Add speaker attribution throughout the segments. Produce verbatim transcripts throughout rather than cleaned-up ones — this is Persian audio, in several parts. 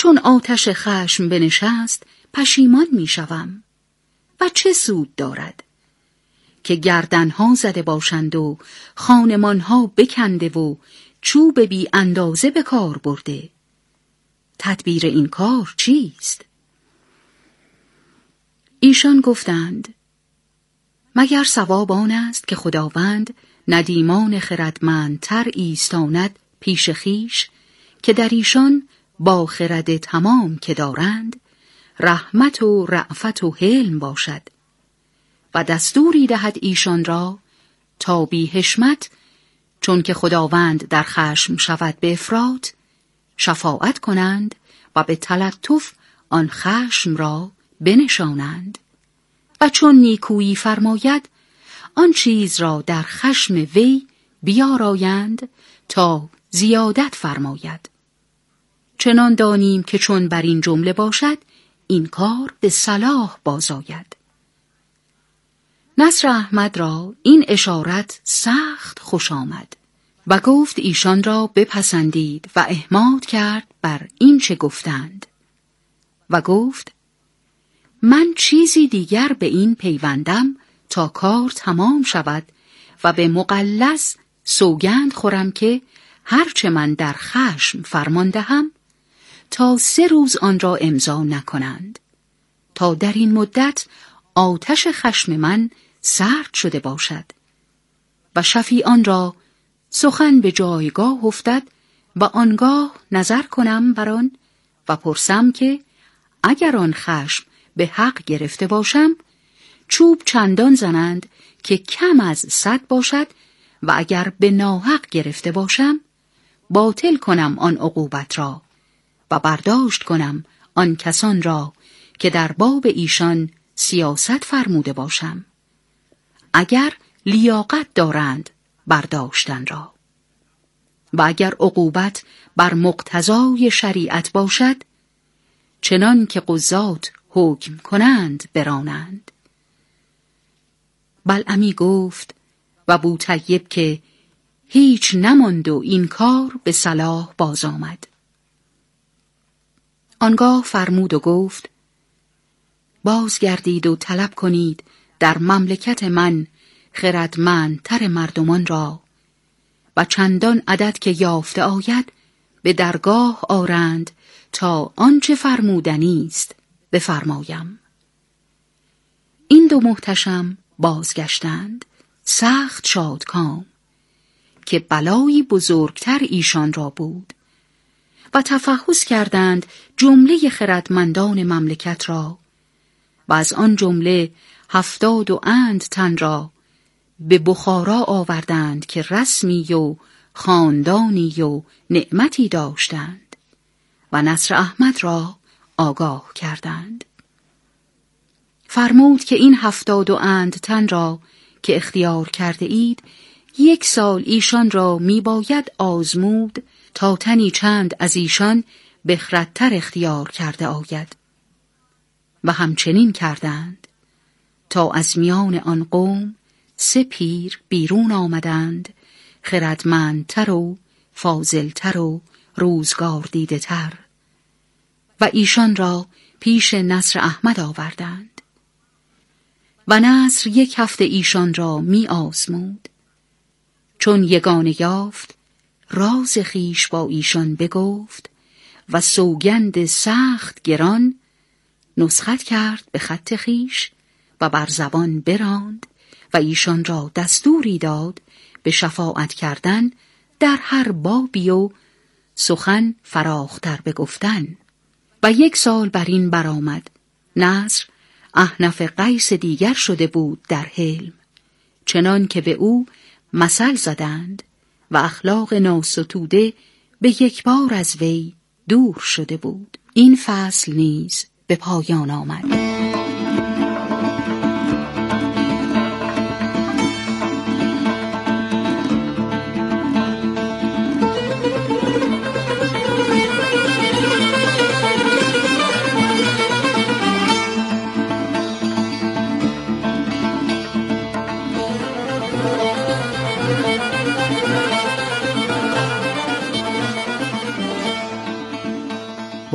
Speaker 1: چون آتش خشم بنشست پشیمان می شوم. و چه سود دارد که گردنها زده باشند و خانمانها بکنده و چوب بی اندازه به کار برده. تدبیر این کار چیست؟ ایشان گفتند مگر صواب آن است که خداوند ندیمان خردمندتر ایستاند پیش خیش که در ایشان با خرد تمام که دارند رحمت و رأفت و حلم باشد و دستوری دهد ایشان را تا بی حشمت چون که خداوند در خشم شود به افراط شفاعت کنند و به تلطف آن خشم را بنشانند و چون نیکویی فرماید آن چیز را در خشم وی بیارایند تا زیادت فرماید. چنان دانیم که چون بر این جمله باشد این کار به صلاح بازآید. نصر احمد را این اشارت سخت خوش آمد و گفت ایشان را بپسندید و احماد کرد بر این چه گفتند و گفت من چیزی دیگر به این پیوندم تا کار تمام شود و به مقلص سوگند خورم که هرچه من در خشم فرمان دهم تا سه روز آن را امضا نکنند تا در این مدت آتش خشم من سرد شده باشد و شفیعان را سخن به جایگاه افتد و آنگاه نظر کنم بر آن و پرسم که اگر آن خشم به حق گرفته باشم چوب چندان زنند که کم از صد باشد و اگر به ناحق گرفته باشم باطل کنم آن عقوبت را و برداشت کنم آن کسان را که در باب ایشان سیاست فرموده باشم اگر لیاقت دارند برداشتن را و اگر عقوبت بر مقتضای شریعت باشد چنان که قضات حکم کنند برانند. بلعمی گفت و بوطیب که هیچ نماند و این کار به صلاح باز آمد. آنگاه فرمود و گفت بازگردید و طلب کنید در مملکت من خردمندتر مردمان را و چندان عدد که یافته آید به درگاه آرند تا آنچه فرمودنی است بفرمایم. این دو محتشم بازگشتند سخت شادکام که بلایی بزرگتر ایشان را بود و تفحص کردند جمله خردمندان مملکت را و از آن جمله هفتاد و اند تن را به بخارا آوردند که رسمی و خاندانی و نعمتی داشتند و نصر احمد را آگاه کردند. فرمود که این هفتاد و اند تن را که اختیار کرده اید یک سال ایشان را می باید آزمود تا تنی چند از ایشان بخردتر اختیار کرده آید و همچنین کردند تا از میان آن قوم سه پیر بیرون آمدند خردمندتر و فاضلتر و روزگار دیده تر و ایشان را پیش نصر احمد آوردند و نصر یک هفته ایشان را می آزمود. چون یگانه یافت راز خیش با ایشان بگفت و سوگند سخت گران نسخت کرد به خط خیش و بر زبان براند و ایشان را دستوری داد به شفاعت کردن در هر بابی و سخن فراختر بگفتن و یک سال بر این برآمد. نصر احنف قیس دیگر شده بود در حلم چنان که به او مثل زدند و اخلاق ناستوده به یک بار از وی دور شده بود. این فصل نیز به پایان آمد.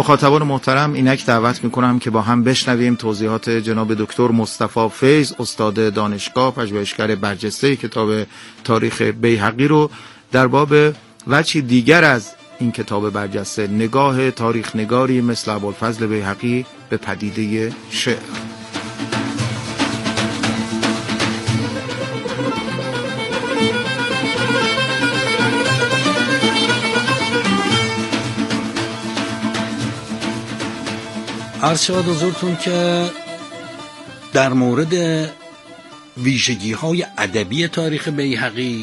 Speaker 2: مخاطبان محترم، اینک دعوت میکنم که با هم بشنویم توضیحات جناب دکتر مصطفی فیض، استاد دانشگاه، پژوهشگر برجسته کتاب تاریخ بیهقی رو در باب وجهی دیگر از این کتاب برجسته، نگاه تاریخ نگاری مثل ابوالفضل بیهقی به پدیده شعر.
Speaker 3: عرض شود حضورتون که در مورد ویژگی های ادبی تاریخ بیهقی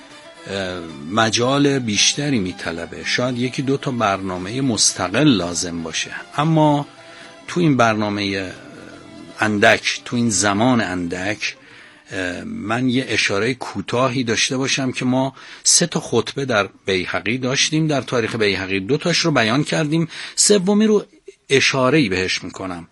Speaker 3: مجال بیشتری میطلبه، شاید یکی دو تا برنامه مستقل لازم باشه، اما تو این برنامه اندک، تو این زمان اندک، من یه اشاره کوتاهی داشته باشم که ما سه تا خطبه در بیهقی داشتیم، در تاریخ بیهقی دو تاش رو بیان کردیم، سومی رو اشاره‌ای بهش میکنم.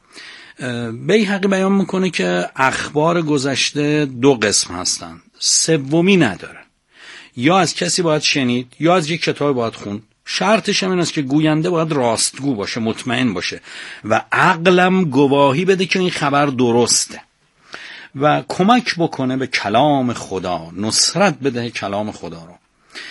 Speaker 3: بیهقی بیان میکنه که اخبار گذشته دو قسم هستن، سومی ندارن. یا از کسی باید شنید یا از یک کتاب باید خوند. شرطش هم این است که گوینده باید راستگو باشه، مطمئن باشه و عقلم گواهی بده که این خبر درسته و کمک بکنه به کلام خدا، نصرت بده کلام خدا رو.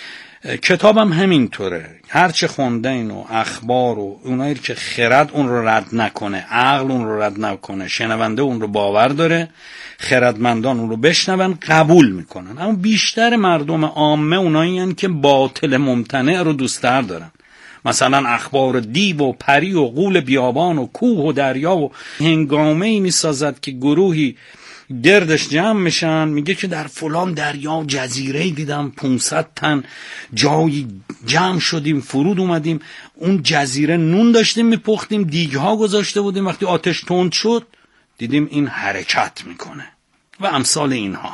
Speaker 3: کتابم همینطوره، هرچه خونده اینو اخبار و اونایی که خرد اون رو رد نکنه، عقل اون رو رد نکنه، شنونده اون رو باور داره، خردمندان اون رو بشنون قبول میکنن. اما بیشتر مردم عامه اونایی هن که باطل ممتنع رو دوست‌تر دارن، مثلا اخبار دیو و پری و غول بیابان و کوه و دریا و هنگامه‌ای میسازد که گروهی گردش جمع میشن، میگه که در فلان دریا جزیره دیدم، پانصد تن جایی جمع شدیم، فرود اومدیم، اون جزیره نون داشتیم میپختیم، دیگها گذاشته بودیم، وقتی آتش تند شد دیدیم این حرکت میکنه و امثال اینها.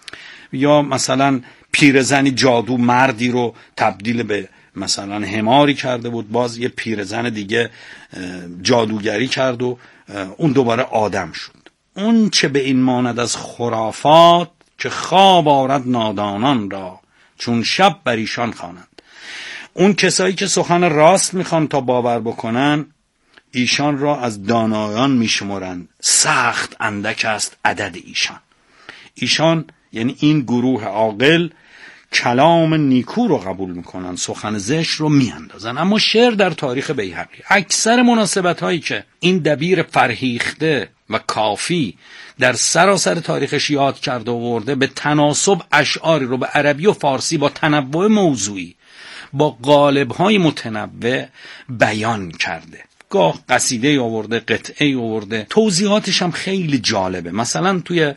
Speaker 3: یا مثلا پیرزنی جادو مردی رو تبدیل به مثلا حماری کرده بود، باز یه پیرزن دیگه جادوگری کرد و اون دوباره آدم شد. اون چه به این ماند از خرافات، که خواب آرد نادانان را چون شب بر ایشان خوانند. اون کسایی که سخن راست میخوان تا باور بکنن، ایشان را از دانایان میشمرند، سخت اندک است عدد ایشان. ایشان یعنی این گروه عاقل کلام نیکو رو قبول میکنن، سخن زشت رو میاندازن. اما شعر در تاریخ بیهقی اکثر مناسبت هایی که این دبیر فرهیخته و کافی در سراسر تاریخش یاد کرده و ورده، به تناسب اشعاری رو به عربی و فارسی با تنوع موضوعی، با قالب‌های متنوع بیان کرده. گاه قصیده آورده، قطعه آورده، توضیحاتش هم خیلی جالبه. مثلا توی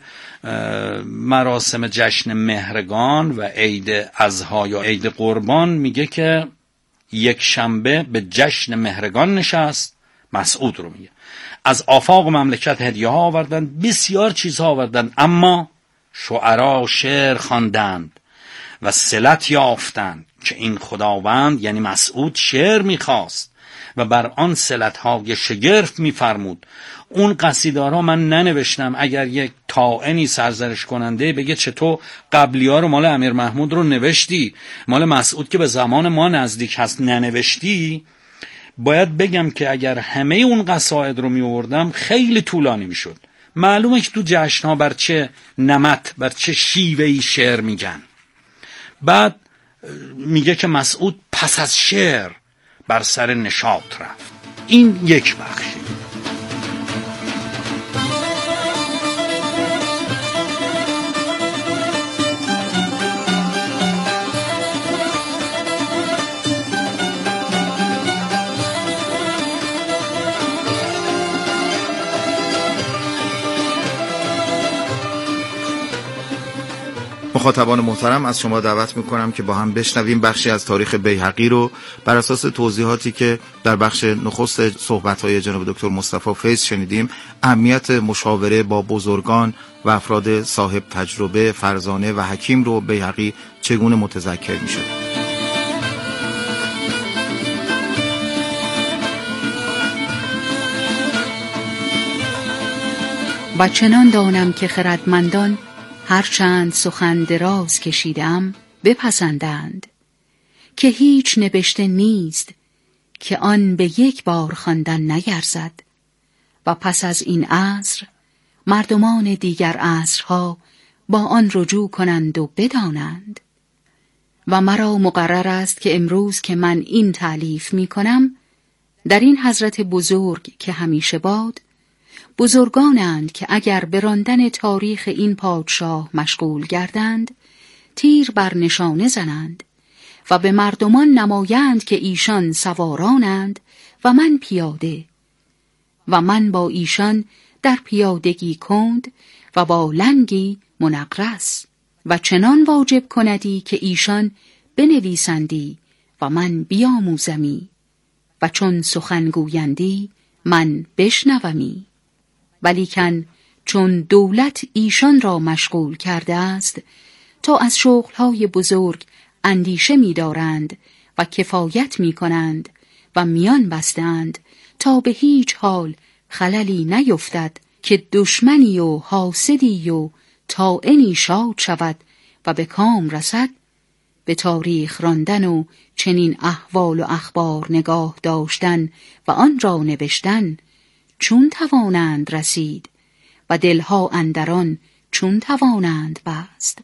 Speaker 3: مراسم جشن مهرگان و عید اضحی یا عید قربان میگه که یک شنبه به جشن مهرگان نشست، مسعود رو میگه، از آفاق مملکت هدیه ها آوردن، بسیار چیزها آوردن، اما شعرا شعر خواندند و صلت یافتند که این خداوند یعنی مسعود شعر میخواست و بر آن صلت‌های شگرف می‌فرمود. اون قصیده‌ها من ننوشتم، اگر یک طاعنی سرزنش کننده بگه چطور قبلی‌ها رو مال امیر محمود رو نوشتی، مال مسعود که به زمان ما نزدیک هست ننوشتی، باید بگم که اگر همه اون قصاید رو می‌آوردم خیلی طولانی می‌شد. معلومه که تو جشن‌ها بر چه نمط، بر چه شیوه‌ای شعر میگن. بعد میگه که مسعود پس از شعر بر سر نشاط رفت. این یک بخشی.
Speaker 2: مخاطبان محترم، از شما دعوت میکنم که با هم بشنویم بخشی از تاریخ بیهقی رو بر اساس توضیحاتی که در بخش نخست صحبت‌های جناب دکتر مصطفی فیض شنیدیم. اهمیت مشاوره با بزرگان و افراد صاحب تجربه، فرزانه و حکیم رو بیهقی چگونه متذکر میشد.
Speaker 1: و چنان دانم که خردمندان هرچند سخن دراز کشیدم بپسندند، که هیچ نبشته نیست که آن به یک بار خواندن نیرزد و پس از این عصر مردمان دیگر عصرها با آن رجوع کنند و بدانند. و مرا مقرر است که امروز که من این تألیف می کنم در این حضرت بزرگ که همیشه باد، بزرگانند که اگر به راندن تاریخ این پادشاه مشغول گردند تیر بر نشانه زنند و به مردمان نمایند که ایشان سوارانند و من پیاده، و من با ایشان در پیادگی کند و با لنگی منقرس، و چنان واجب کندی که ایشان بنویسندی و من بیاموزمی، و چون سخن گویندی من بشنومی. ولیکن چون دولت ایشان را مشغول کرده است تا از شغلهای بزرگ اندیشه می دارند و کفایت می کنند و میان بستند تا به هیچ حال خللی نیفتد که دشمنی و حاسدی و طاعنی شاد شود و به کام رسد، به تاریخ راندن و چنین احوال و اخبار نگاه داشتن و آن را نوشتن چون توانند رسید و دلها اندران چون توانند بست.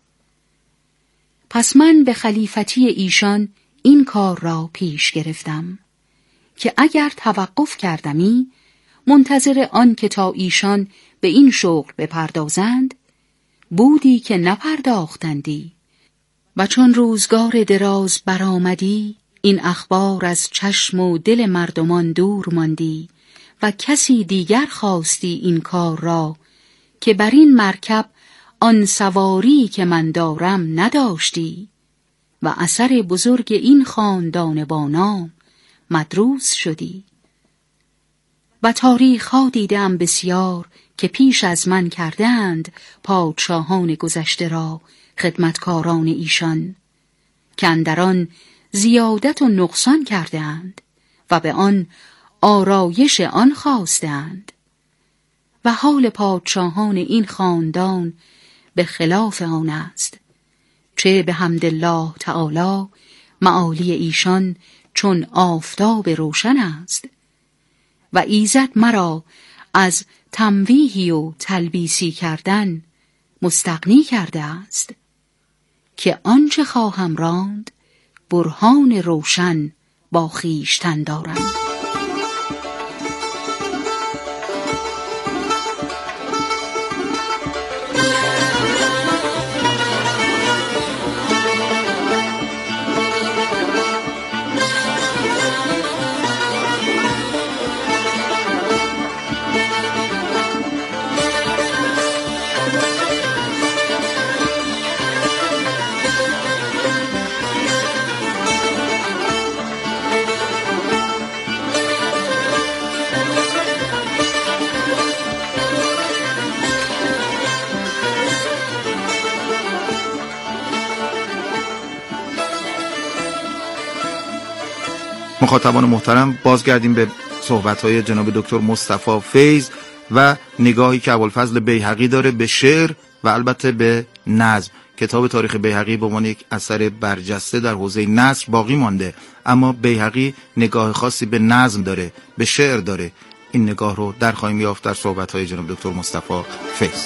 Speaker 1: پس من به خلیفتی ایشان این کار را پیش گرفتم که اگر توقف کردمی منتظر آن که تا ایشان به این شغل بپردازند بودی که نپرداختندی، و چون روزگار دراز برآمدی این اخبار از چشم و دل مردمان دور ماندی و کسی دیگر خواستی این کار را که بر این مرکب آن سواری که من دارم نداشتی، و اثر بزرگ این خاندان با نام مدروس شدی. و تاریخ ها دیدم بسیار که پیش از من کردند پادشاهان گذشته را خدمتکاران ایشان که اندران زیادت و نقصان کردند و به آن آرایش آن خواستند، و حال پادشاهان این خاندان به خلاف آن است، چه به حمدالله تعالی معالی ایشان چون آفتاب روشن است، و ایزد مرا از تمویهی و تلبیسی کردن مستغنی کرده است که آنچه خواهم راند برهان روشن با خویشتن دارم.
Speaker 2: مخاطبان محترم، بازگردیم به صحبت‌های جناب دکتر مصطفی فیض و نگاهی که ابوالفضل بیهقی داره به شعر و البته به نظم. کتاب تاریخ بیهقی به عنوان یک اثر برجسته در حوزه نثر باقی مانده، اما بیهقی نگاه خاصی به نظم داره، به شعر داره. این نگاه رو در خواهیم یافت در صحبت‌های جناب دکتر مصطفی فیض.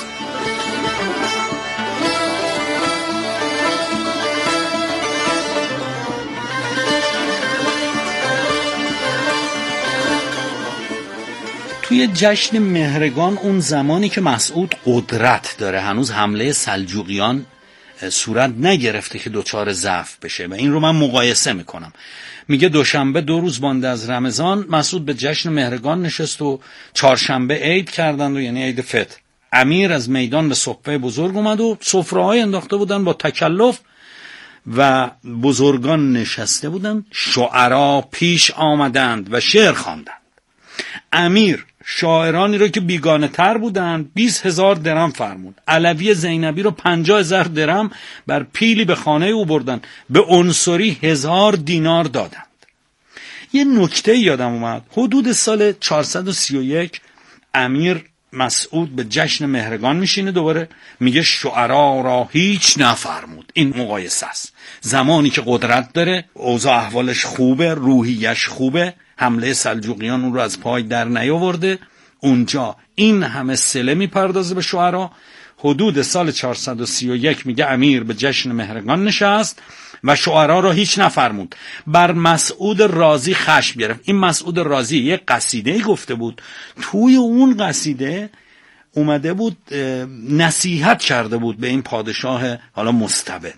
Speaker 3: توی جشن مهرگان اون زمانی که مسعود قدرت داره، هنوز حمله سلجوقیان صورت نگرفته که دوچار ضعف بشه، و این رو من مقایسه میکنم. میگه دوشنبه دو روز مانده از رمضان مسعود به جشن مهرگان نشست و چهارشنبه عید کردند و یعنی عید فطر. امیر از میدان به صفه بزرگ اومد و سفره‌های انداخته بودن با تکلف و بزرگان نشسته بودند. شعرا پیش آمدند و شعر خواندند. امیر شاعرانی رو که بیگانه تر بودند بیست هزار درم فرمود. علوی زینبی رو پنجاه هزار درم بر پیلی به خانه او بردن، به عنصری هزار دینار دادند. یه نکته یادم اومد، حدود سال چهارصد و سی و یک امیر مسعود به جشن مهرگان میشینه، دوباره میگه شعرا را هیچ نفرمود. این مقایسه است. زمانی که قدرت داره، اوضاع احوالش خوبه، روحیش خوبه، حمله سلجوقیان اون رو از پای در نیاورده. اونجا این همه صله میپردازه به شعرا. حدود سال چهارصد و سی و یک میگه امیر به جشن مهرگان نشست و شعرا را هیچ نفرمود. بر مسعود رازی خشم گرفت. این مسعود رازی یک قصیده گفته بود، توی اون قصیده اومده بود نصیحت کرده بود به این پادشاه حالا مستبد.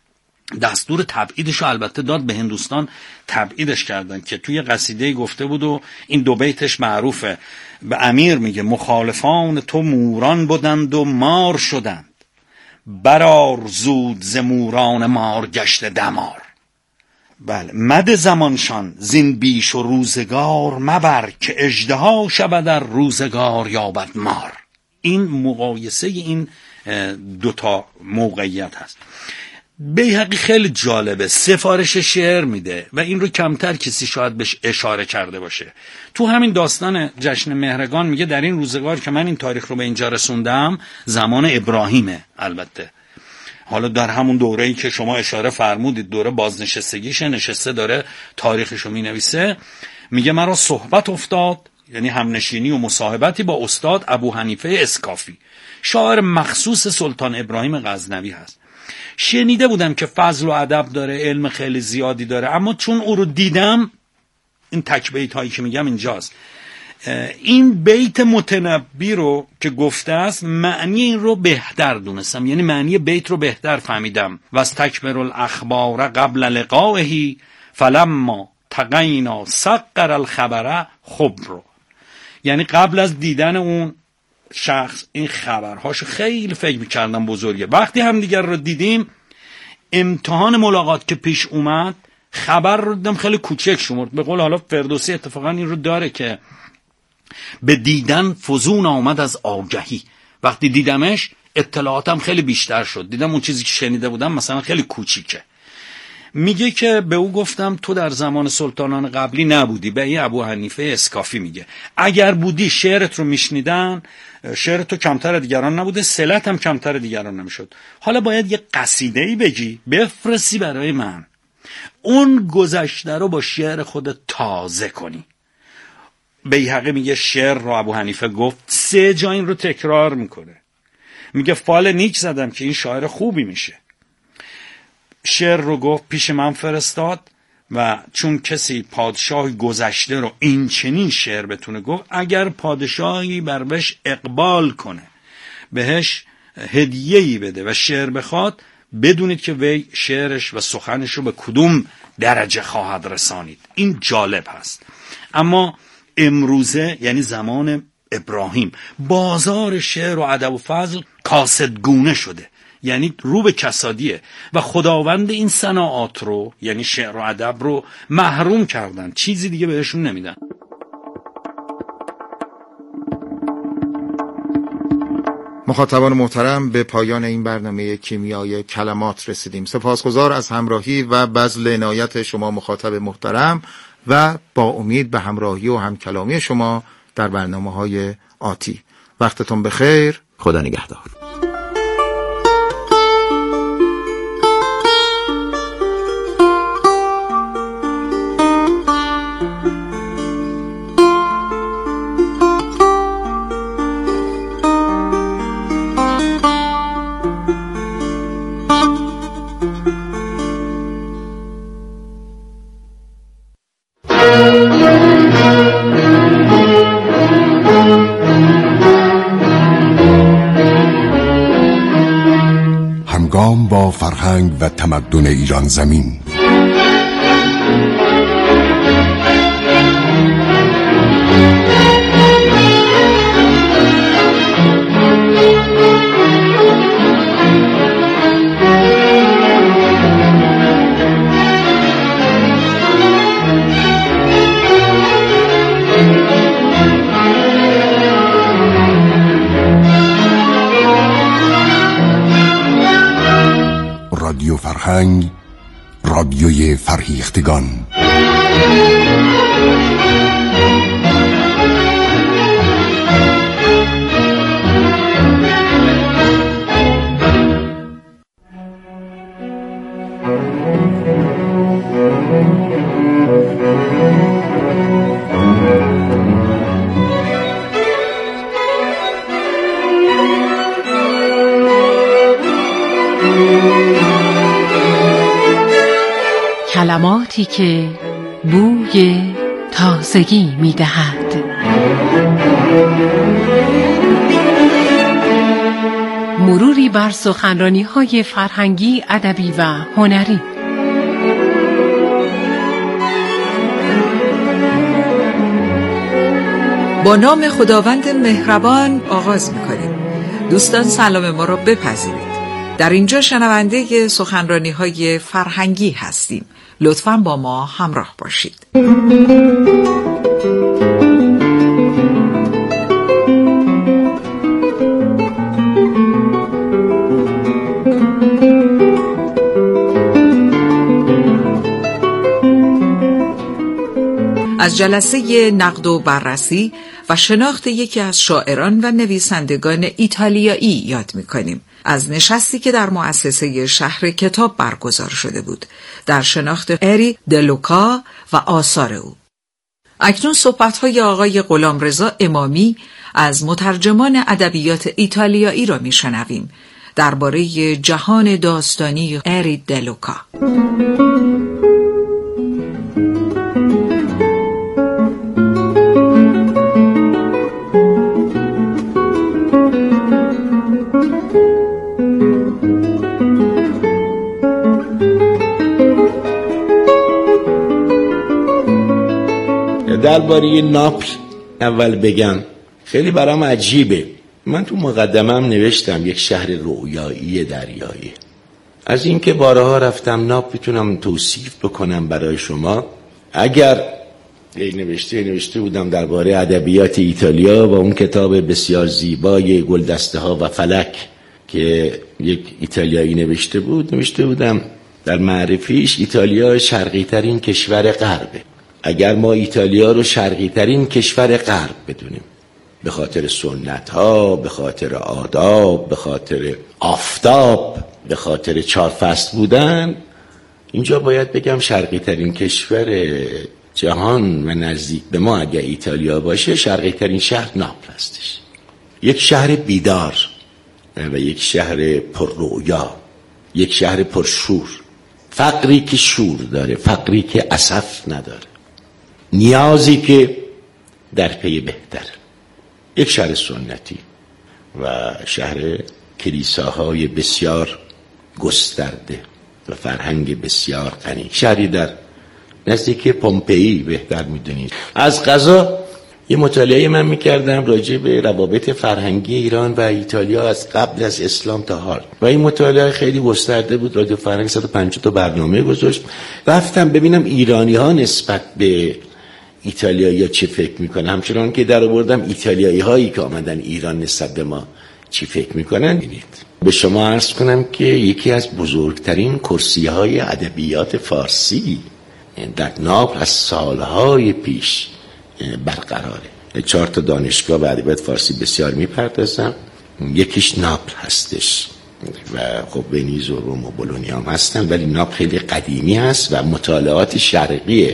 Speaker 3: دستور تبعیدش البته داد به هندوستان، تبعیدش کردن که توی قصیده گفته بود و این دو بیتش معروفه. به امیر میگه مخالفان تو موران بودند و مار شدند، برار زود ز موران مار گشت دمار. بله، مد زمانشان زین بیش و روزگار مبر، که اژدها شود در روزگار یابد مار. این مقایسه این دوتا موقعیت هست. بیهقی خیلی جالبه، سفارش شعر میده و این رو کمتر کسی شاید بهش اشاره کرده باشه. تو همین داستان جشن مهرگان میگه در این روزگار که من این تاریخ رو به اینجا رسوندم زمان ابراهیمه. البته حالا در همون دوره‌ای که شما اشاره فرمودید، دوره بازنشستگیشه، نشسته داره تاریخش رو مینویسه. میگه مرا صحبت افتاد، یعنی همنشینی و مصاحبتی با استاد ابو حنیفه اسکافی، شاعر مخصوص سلطان ابراهیم غزنوی هست. شنیده بودم که فضل و ادب داره، علم خیلی زیادی داره، اما چون او رو دیدم، این تک بیت هایی که میگم اینجاست، این بیت متنبی رو که گفته است معنی این رو بهتر دونستم، یعنی معنی بیت رو بهتر فهمیدم. و از تکبر الاخبار قبل لقائه فلما تقینا سقر الخبر خبر، یعنی قبل از دیدن اون شخص این خبرهاشو خیلی فکر میکردم بزرگه. وقتی هم دیگر رو دیدیم، امتحان ملاقات که پیش اومد، خبر رو دیدم خیلی کوچک شمرد. به قول حالا فردوسی اتفاقا این رو داره که به دیدن فزون آمد از آگهی. وقتی دیدمش اطلاعاتم خیلی بیشتر شد، دیدم اون چیزی که شنیده بودم مثلا خیلی کوچیکه. میگه که به او گفتم تو در زمان سلطانان قبلی نبودی. به این ابو حنیفه اسکافی میگه اگر بودی شعرت رو میشنیدن، شعر تو کمتر دیگران نبوده، صلت هم کمتر دیگران نمیشد. حالا باید یه قصیده‌ای بگی بفرستی برای من، اون گذشته رو با شعر خودت تازه کنی. بیهقی میگه شعر رو ابو حنیفه گفت، سه جا این رو تکرار میکنه. میگه فال نیک زدم که این شاعر خوبی میشه. شعر رو گفت پیش من فرستاد و چون کسی پادشاه گذشته رو این چنین شعر بتونه گفت، اگر پادشاهی بر بهش اقبال کنه، بهش هدیه‌ای بده و شعر بخواد، بدونید که وی شعرش و سخنش رو به کدوم درجه خواهد رسانید. این جالب هست. اما امروزه یعنی زمان ابراهیم، بازار شعر و ادب و فضل کاسدگونه شده، یعنی رو به کسادیه و خداوند این صناعات رو یعنی شعر و ادب رو محروم کردن، چیزی دیگه بهشون نمیدن.
Speaker 2: مخاطبان محترم، به پایان این برنامه کیمیای کلمات رسیدیم. سپاسگزار از همراهی و بذل عنایت شما مخاطب محترم و با امید به همراهی و همکلامی شما در برنامه‌های آتی. وقتتون بخیر. خدا نگهدار.
Speaker 4: با فرهنگ و تمدن ایران زمین. رادیو فرهنگ، رادیوی فرهیختگان.
Speaker 5: کلماتی که بوی تازگی می دهد. مروری بر سخنرانی‌های فرهنگی، ادبی و هنری.
Speaker 6: با نام خداوند مهربان آغاز می‌کنیم. دوستان سلام ما را بپذیرید. در اینجا شنونده سخنرانی‌های فرهنگی هستیم. لطفاً با ما همراه باشید. از جلسه نقد و بررسی و شناخت یکی از شاعران و نویسندگان ایتالیایی یاد می‌کنیم. از نشستی که در مؤسسه شهر کتاب برگزار شده بود در شناخت اری دلوکا و آثار او. اکنون صحبت‌های آقای غلامرضا امامی از مترجمان ادبیات ایتالیایی را می‌شنویم درباره جهان داستانی اری دلوکا.
Speaker 7: درباره ناپل اول بگم، خیلی برام عجیبه. من تو مقدمه‌ام نوشتم یک شهر رویایی دریایی. از اینکه بارها رفتم ناپل میتونم توصیف بکنم برای شما. اگر یک نوشته نوشته بودم درباره ادبیات ایتالیا و اون کتاب بسیار زیبای گلدسته ها و فلک که یک ایتالیایی نوشته بود، نوشته بودم در معرفیش ایتالیا شرقی ترین کشور غربه. اگر ما ایتالیا رو شرقی ترین کشور غرب بدونیم، به خاطر سنت ها، به خاطر آداب، به خاطر آفتاب، به خاطر چهار فصل بودن، اینجا باید بگم شرقی ترین کشور جهان و نزدیک به ما اگر ایتالیا باشه شرقی ترین شهر ناپل هستش. یک شهر بیدار و یک شهر پر رویا، یک شهر پر شور، فقری که شور داره، فقری که اسف نداره، نیازی که در پی بهتر. یک شهر سنتی و شهر کلیساهای بسیار گسترده و فرهنگ بسیار غنی، شهری در نزدیک پومپئی بهتر میدونید. از قضا یه مطالعه من میکردم راجع به روابط فرهنگی ایران و ایتالیا از قبل از اسلام تا حال و این مطالعه خیلی گسترده بود. رادیو فرهنگ صد و پنجاه تا برنامه گذاشت. رفتم ببینم ایرانی ها نسبت به ایتالیایی چی فکر میکنن، همچنان که در آوردم ایتالیایی هایی که آمدن ایران نسبت به ما چی فکر میکنن. ببینید، به شما عرض کنم که یکی از بزرگترین کرسیه های ادبیات فارسی در ناپل از سالهای پیش برقراره. چهار تا دانشگاه به ادبیات فارسی بسیار میپردازن، یکیش ناپل هستش و خب ونیز و روم و بولونیا هم هستن، ولی ناپل خیلی قدیمی هست و مطالعات شرقی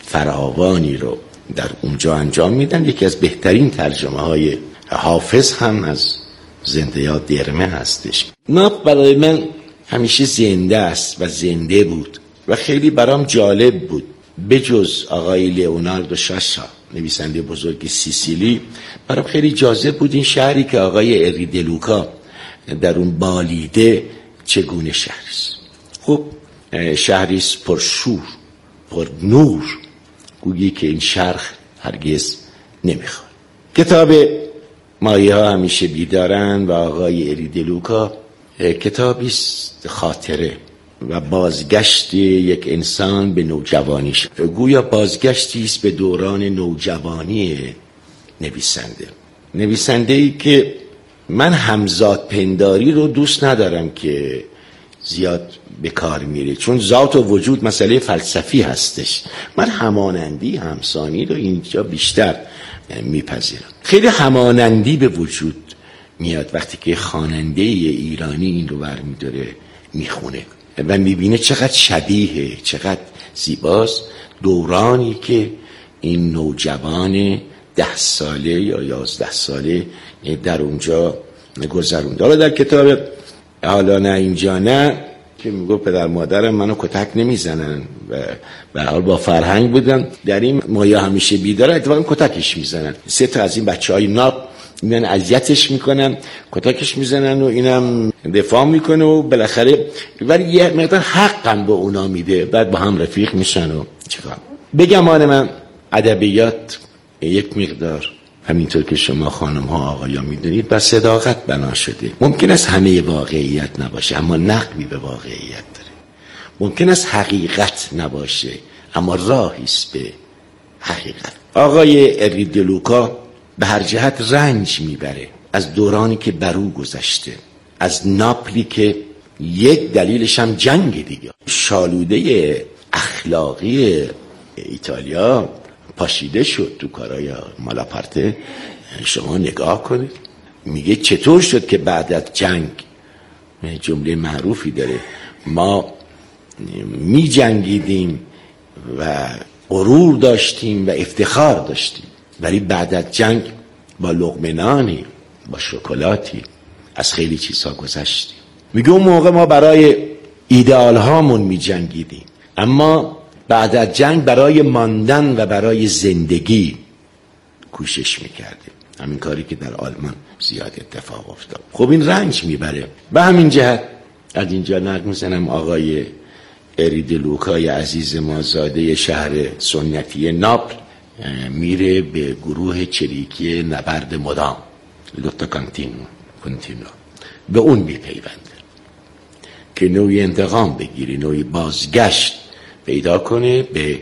Speaker 7: فراوانی رو در اونجا انجام میدن. یکی از بهترین ترجمه های حافظ هم از زنده یاد درمه هستش. ناپل برای من همیشه زنده است و زنده بود و خیلی برام جالب بود. بجز آقای لئوناردو شاشا نویسنده بزرگ سیسیلی، برام خیلی جالب بود این شهری که آقای اری دلوکا در اون بالیده چگونه شهریست. خب شهریست پر شور، پر نور، گویی که این شرق هرگز نمیخواد. کتاب مایه ها همیشه بیدارن و آقای اری دلوکا کتابی خاطره و بازگشت یک انسان به نوجوانیش، گویا بازگشتی است به دوران نوجوانی نویسنده. نویسنده ای که من همزاد پنداری رو دوست ندارم که زیاد به کار میره، چون ذات و وجود مسئله فلسفی هستش. من همانندی، همسانی رو اینجا بیشتر میپذیرم. خیلی همانندی به وجود میاد وقتی که خواننده ایرانی این رو برمیداره میخونه و میبینه چقدر شبیه، چقدر زیباست دورانی که این نوجوان ده ساله یا یازده ساله در اونجا گذرونده. حالا در کتاب حالا نه اینجا نه که میگو پدر مادرم منو کتک نمیزنن و به حال با فرهنگ بودن، در این مایا همیشه بیداره، اتفاقا کتکش میزنن. سه تا از این بچهای ناب میان اذیتش میکنن، کتکش میزنن و اینم دفاع میکنه و بالاخره ولی یه مقدار حقم به اونا میده، بعد با هم رفیق میشن و چیکار. بگم آن من ادبیات یک مقدار همینطور که شما خانم ها آقایان میدونید بر صداقت بنا شده. ممکن است همه واقعیت نباشه اما نقبی به واقعیت داره. ممکن است حقیقت نباشه اما راهی است به حقیقت. آقای اریدلوکا به هر جهت رنج میبره از دورانی که برو گذشته، از ناپلی که یک دلیلش هم جنگ دیگه، شالوده اخلاقی ایتالیا پاشیده شد تو کارای مالاپارته. شما نگاه کنید، میگه چطور شد که بعد از جنگ، جمله معروفی داره، ما می جنگیدیم و غرور داشتیم و افتخار داشتیم ولی بعد از جنگ با لقمه نانی با شکلاتی از خیلی چیزها گذشتیم. میگه اون موقع ما برای ایدئال هامون می جنگیدیم اما بعد از جنگ برای ماندن و برای زندگی کوشش میکردیم. همین کاری که در آلمان زیاد اتفاق افتاد. خب این رنج میبره. به همین جهت از اینجا نقل میزنم آقای اریدلوکای عزیز ما زاده شهر سنتی ناپل میره به گروه چریکی نبرد مدام، لوتا کانتینو کنتینو، به اون میپیونده که نوعی انتقام بگیری، نوعی بازگشت پیدا کنه به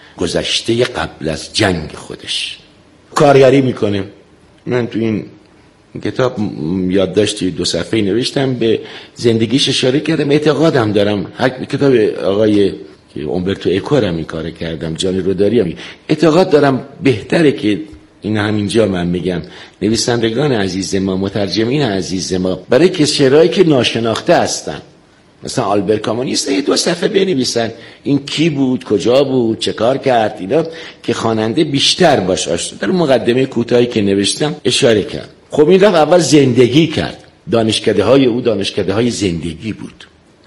Speaker 7: گذشته قبل از جنگ خودش. کارگری میکنه. من تو این کتاب یادداشتی دو صفحه‌ای نوشتم، به زندگیش اشاره کردم. اعتقادم دارم کتاب آقای اومبرتو اکو هم این کار کردم، جانی روداری هم. اعتقاد دارم بهتره که این همینجا من میگم نویسندگان عزیز ما، مترجمین عزیز ما، برای کسایی که ناشناخته هستن، مثلا آلبر کامونیست، یه دو صفحه بنویسن این کی بود، کجا بود، چه کار کرد، اینا که خواننده بیشتر باش آشنا. در مقدمه کوتاهی که نوشتم اشاره کرد. خب این رفت اول زندگی کرد. دانشکده های او دانشکده های زندگی بود.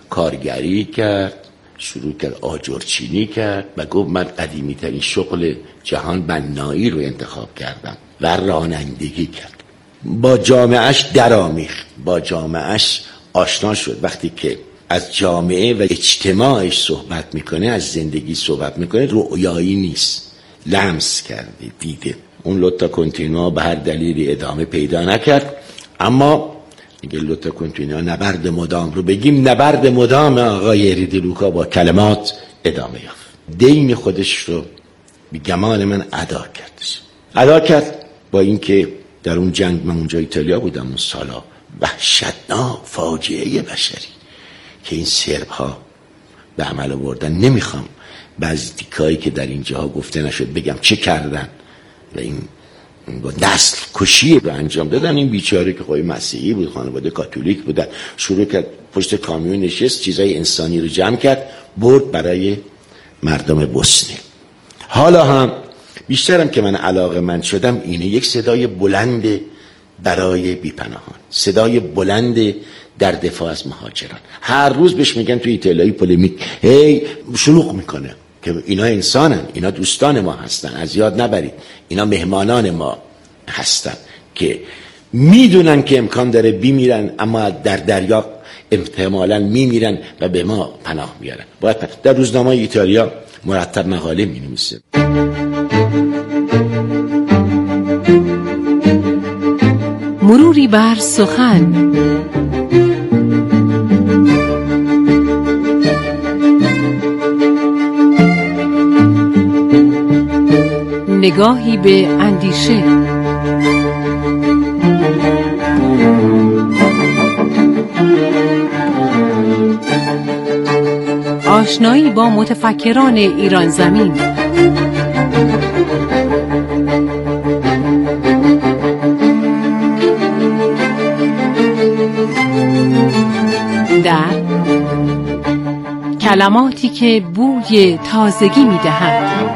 Speaker 7: کارگری کرد، شروع کرد آجرچینی کرد و گفت من قدیمی ترین شغل جهان بنایی رو انتخاب کردم و رانندگی کرد. با جامعهش درآمیخت، با جامعهش آشنا شد. وقتی که از جامعه و اجتماعش صحبت میکنه، از زندگی صحبت میکنه، رؤیایی نیست، لمس کرده، دیده. اون لوتا کنتینو به هر دلیلی ادامه پیدا نکرد، اما اگه لوتا کنتینو نبرد مدام رو بگیم، نبرد مدام آقای اریدلوکا با کلمات ادامه یافت. دین خودش رو به گمان من ادا کرد. ادا کرد با اینکه در اون جنگ، من اونجا ایتالیا بودم اون سالا، وحشتناک فاجعه بشری که این سرب ها به عمل آوردن. نمیخوام بعضی تیکایی که در اینجاها گفته نشد بگم چه کردن و این با نسل کشی رو انجام دادن. این بیچاره که خواهی مسیحی بود، خانواده کاتولیک بودن، شروع کرد پشت کامیون نشست، چیزای انسانی رو جمع کرد، برد برای مردم بوسنی. حالا هم بیشترم که من علاقه من شدم اینه، یک صدای بلند برای بیپناهان، صدای بلند در دفاع از مهاجران. هر روز بهش میگن توی ایتالیایی پولمیک، هی شلوغ میکنه که اینا انسانن، اینا دوستان ما هستن، از یاد نبرید، اینا مهمانان ما هستن که میدونن که امکان داره بیمیرن اما در دریا احتمالاً میمیرن و به ما پناه میارن. باید پناه. در روزنامه ایتالیا مرتب مقاله مینویسه.
Speaker 5: مروری بر سخن. نگاهی به اندیشه. آشنایی با متفکران ایران زمین. در کلماتی که بوی تازگی می‌دهند.